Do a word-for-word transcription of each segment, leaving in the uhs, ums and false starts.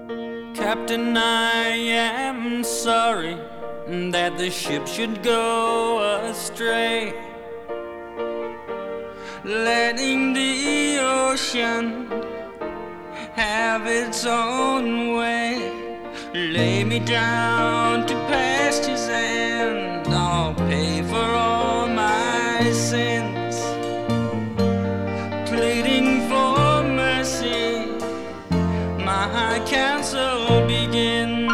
Captain, I am sorry that the ship should go astray, letting the ocean have its own way. Lay me down to pastures and I'll pay for all my sins, pleading for mercy. My counsel begins.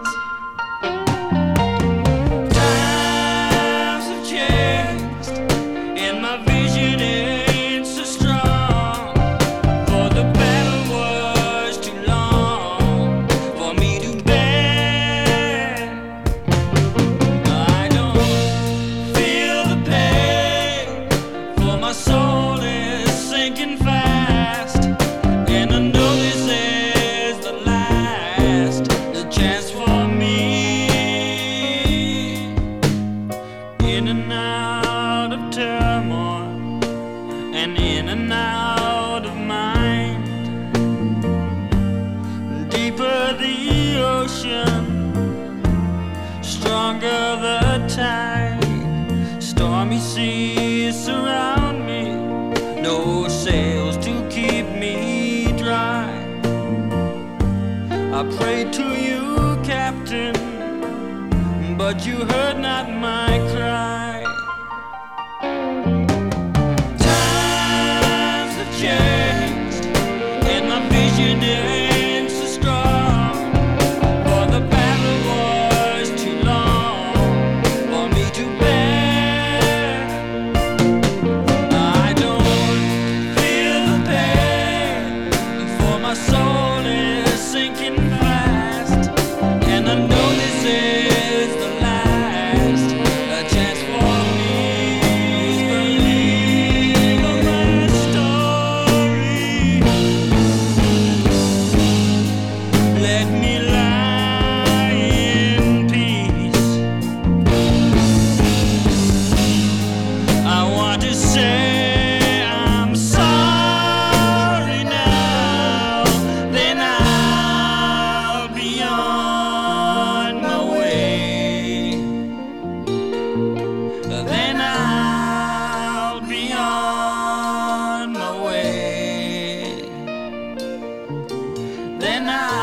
Times have changed and my vision ain't so strong, for the battle was too long for me to bear. I don't feel the pain, for my soul is sinking fast, and I know this is the last the chance for me. In and out of turmoil and in and out of mind, deeper the ocean, stronger the tide. Stormy seas surround me, no sails to keep me dry. I prayed to you, Captain, but you heard not my cry. Times have changed and my vision ain't so strong, for the battle was too long for me to bear. I don't feel the pain, for my soul is sinking fast, and I know this is the last a chance for me. Believe in my story, let me lie in peace. I want to say I'm sorry now, then I'll be on my way. Then I'll be on my way. Then I'll